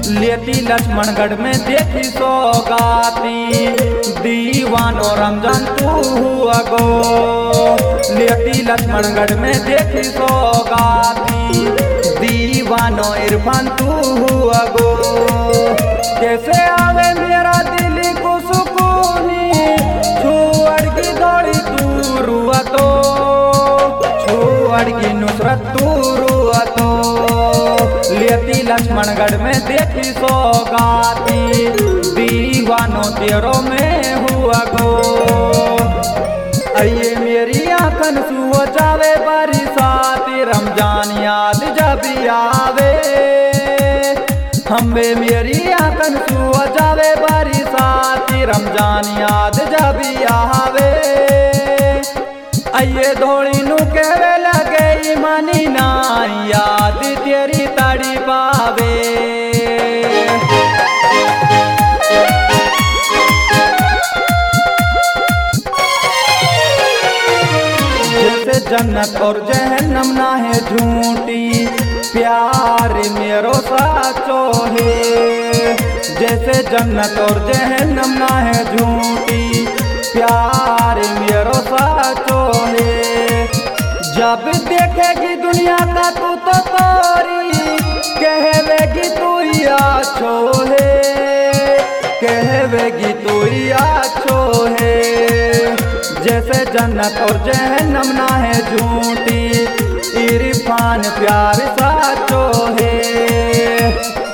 लेती लक्ष्मणगढ़ में देखी सौगाती, दीवानो रमजान तू हुआ गो। लेती लक्ष्मणगढ़ में देखी सौगाती, दीवानो इरफान तू हुआ गो। कैसे आवे मेरा दिल को सुकूनी, छोड़ की दौड़ी तू रुआ तो, छोड़ की नुसरत तू रुआ तो। लेती लक्ष्मणगढ़ में देखी सौगाती, दीवानो तेरो में हुआ गो। अये मेरी आंखन सुहो जावे बरसाती, रमजान याद जब आवे। हमें मेरी आंखन सुहो जावे बरसाती, रमजान याद जब आवे। अये धोड़ी नु कहवे लगे मानी ना, याद तेरी तड़ी पावे। जैसे जन्नत और जहन्नम ना है झूठी, प्यार मेरो साचो है। जैसे जन्नत और जहन्नम ना है झूठी, प्यार मेरो साचो है। जब देखेगी दुनिया का तू तो तोरी, कहवेगी तू आछो है, कहवेगी तू आछो है। जैसे जन्नत और जहन्नम ना है झूठी, इरफान प्यार साचो है।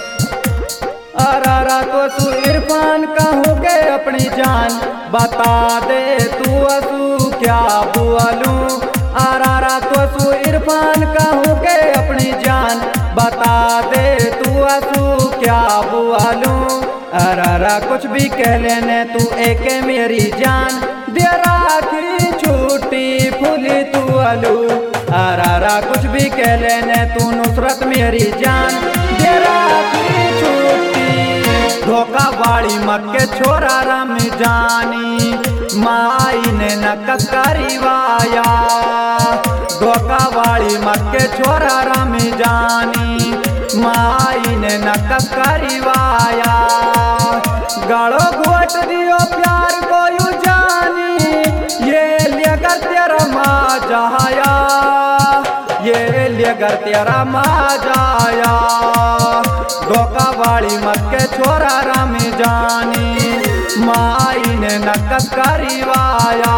अरारा तो तू इरफान कहूँगे अपनी जान, बता दे तू असू क्या बुआलू। अरारा तो तू इरफान कहूँगे अपनी जान, बता दे तू असू क्या बुआलू। अरारा कुछ भी कह लेने तू एक मेरी जान, दे राखी छूटी फूली तू आलू। अरारा कुछ भी कह लेने तू नुसरत मेरी जान, दे राखी छूटी। धोखा बाड़ी मक्के छोरा रम जानी, माई ने नकस करीवाया। धोखा बाड़ी मक्के छोरा रम जानी, माई ने नकस करीवाया। गाड़ो घोट दियो प्यार को यू जानी, ये लेकर तेरा माँ जाया, ये लेकर तेरा माँ जाया। धोखा बाड़ी मक्के छोरा रम जानी, माई ने नकस करीवाया।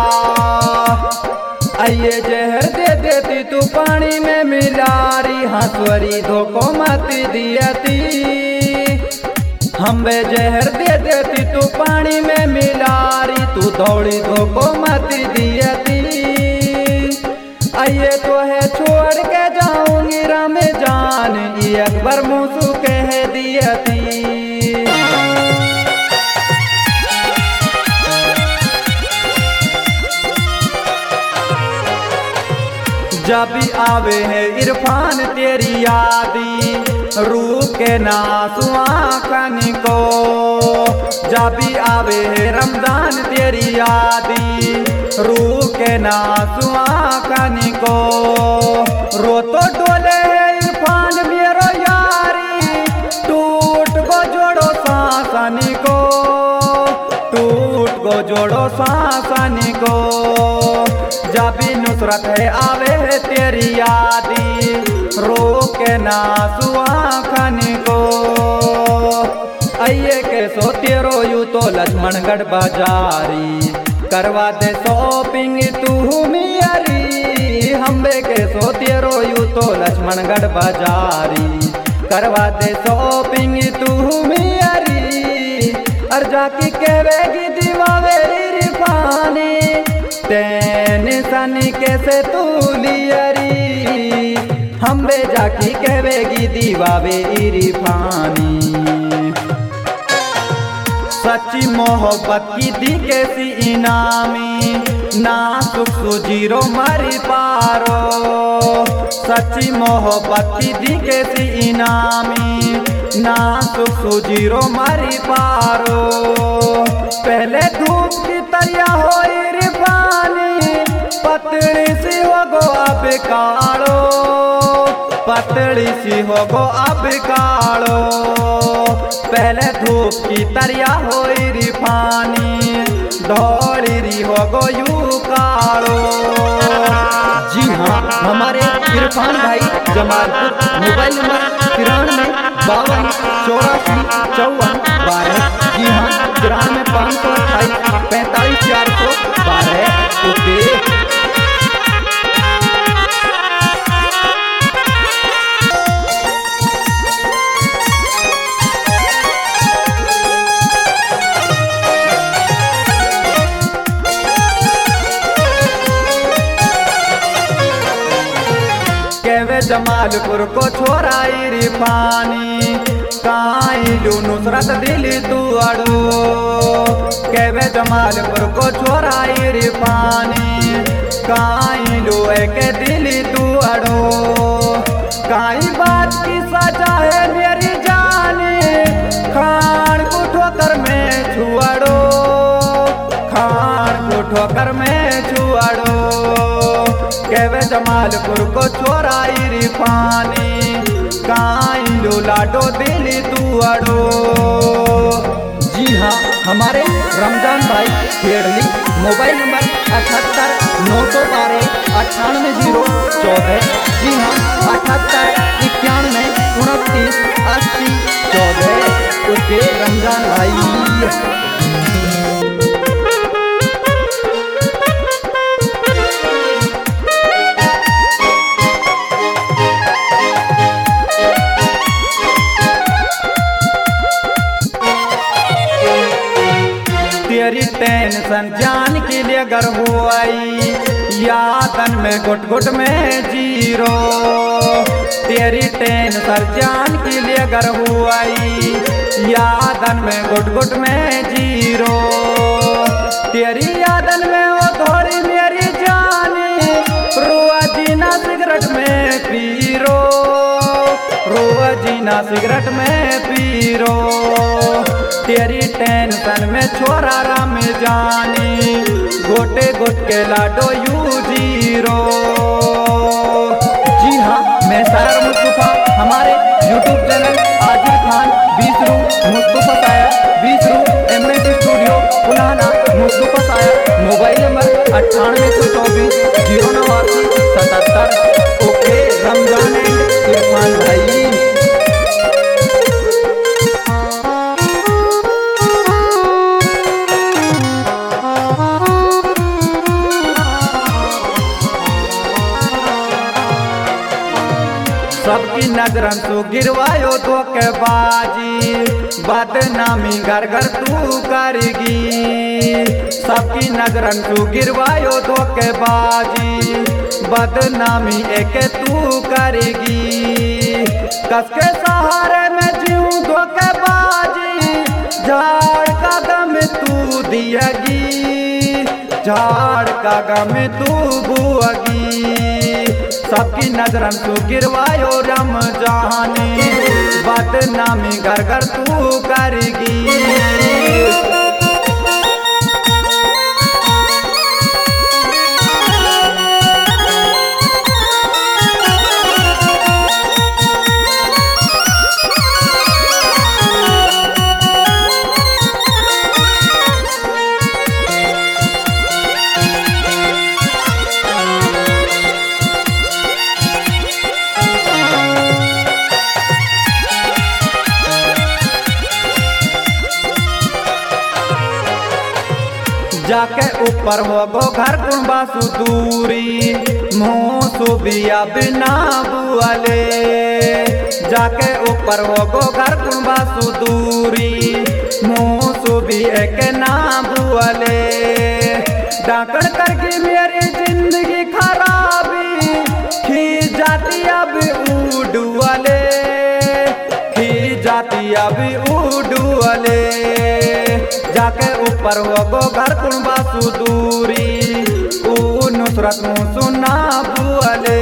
आइए जहर दे देती तू पानी में मिलारी, हंसवरी धोखो मत दियती। हम जहर दे देती तू पानी में मिलारी, तू दौड़ी धोखो मत दियती। आइए तो है छोड़ के जाऊंगी रमजान, ये अकबर मुसु कह दियती। जब भी आवे है इरफान तेरी यादी, रुके ना आंखन को। जब भी आवे है रमजान तेरी यादी, रुके ना आंखन को। रो तो डोले है इरफान मेरो यारी, टूट गो जोड़ो सांसन को, टूट गो जोड़ो सांसन को। जब भी नुसरत है आवे है तेरी यादी, रोके ना आंखन को। आइए के सो तेरो यू तो लक्ष्मणगढ़ बाजारी, करवा दे शॉपिंग तू मियारी। हम्बे के सो तेरो यू तो लक्ष्मणगढ़ बाजारी, करवा दे शॉपिंग तू मियारी। और जाकी कहवेगी दीवावे इरफानी, टेंशन कैसे तू लियरी। हम्बे जाकी कहवेगी दीवावे इरफानी। सच्ची मोहब्बत की दी कैसी इनामी, ना सुख सुजीरो मरी पारो। सच्ची मोहब्बत की दी कैसी इनामी, ना सुख सुजीरो मरी पारो। पहले धूप की तरिया हो इरफानी, पतली सी हो गो अब कालो, पतली सी हो गो अब कालो। धूप की तरिया हो रिफानी दौड़ी री हो गो यू कारो। जी हाँ, हमारे इरफान भाई जमालपुर, मोबाइल नंबर 93 52 84 54 12। जी हाँ, 93 528 45 412। ओके। केवे जमालपुर को छोराई रिफानी काइलू नुसरत दिली तू अड़ो। केवे जमालपुर को छोराई रिफानी काइलू एक दिली तू अड़ो। काई बात की सजा है मेरी जानी खान को ठोकर में छुआड़ो, खान को ठोकर में छुआड़ो। केवे जमालपुर को छोराई रिफानी काइलो लाडो दिली तू अड़ो। जी हाँ, हमारे रमजान भाई खेड़ली, मोबाइल नंबर 78 912 98 014। जी हाँ, 78 91 29 80 14। ओके रमजान भाई। तेरी टेंशन जान के लिए अगर हो आई यादन में घुट घुट में जीरो। तेरी टेंशन जान के लिए अगर हो आई यादन में घुट घुट में जीरो। तेरी यादन में वो थोड़ी मेरी जानी रुआ जीना सिगरेट में पीरो, रुआ जीना सिगरेट में पीरो। तेरी टेंशन में छोरा राम जानी गोटे गोट के लाडो यू जीरो। जी हाँ, मैं सायर मुस्तफा, हमारे YouTube चैनल आजिर खान 20 रू मुस्तफा सायर 20 रू MS स्टूडियो पुलाना मुस्तफा सायर। Mobile number 9824 089 77। Okay Ramzan and Irfan भाई। सबकी नजरन तू गिरवायो धोखेबाजी बदनामी घर घर तू करेगी। सबकी नजरन तू गिरवायो धोखेबाजी बदनामी एक तू करेगी। कसके सहारे में जीऊं धोखेबाजी झाड़ का गम तू दिएगी, झाड़ का गम तू बुआगी। सबकी नजरन तू गिरवायो रमजानी बदनामी घर घर तू करेगी। जाके ऊपर हो गो घर कुंबासु दूरी मुँह सुबिया बिना बुआले। जाके ऊपर हो गो घर कुंबासु दूरी मुँह सुबी एक ना बुआले। डाकण करके मेरी जिंदगी खराबी खी जाती अब उड़ुआले, खी जाती अब उड़ुआले। जाके ऊपर हो गो घर कुंबासु दूरी ऊ नुसरत मुँह सुना बुआले।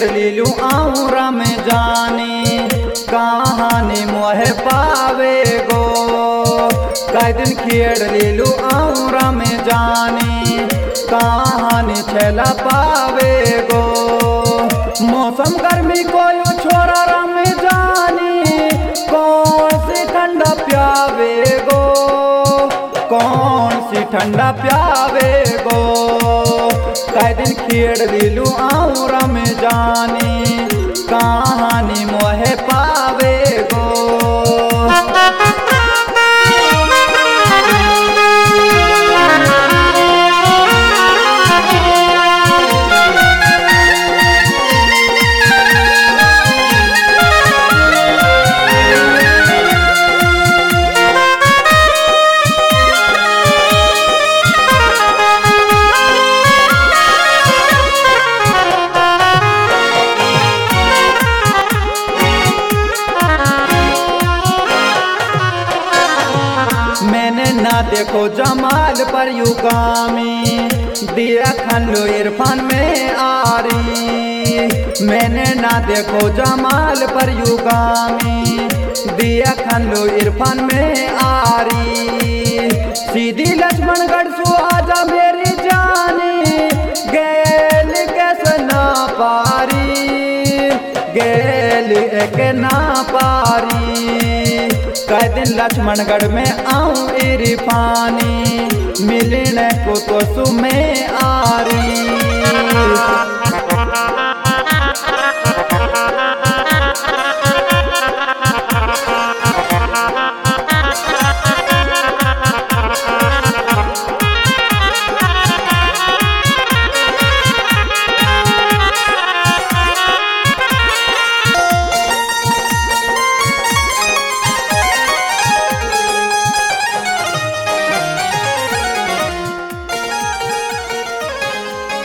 खेड़ लीलू आऊरा में जानी कहानी मोहे पावे गो कई दिन खेड़ लीलू आऊरा में जानी कहानी छेला पावे गो मौसम गर्मी कोई छोरा रम जानी कौन सी ठंडा प्यावे गो कौन सी ठंडा प्यावे गो कई दिन खेड़ लीलू आऊरा में जानी कहानी मोहे पावे गो मैंने ना देखो जमाल पर युगामी दिया खंडो इरफान में आरी मैंने ना देखो जमाल पर युगामी दिया खंडो इरफान में आरी सीधी लक्ष्मणगढ़ सो आजा मेरी जानी गेल कैसे ना पारी गेल एक ना पारी कई दिन लक्ष्मणगढ़ में आऊं इरफानी मिलने को तो सुमे आरी।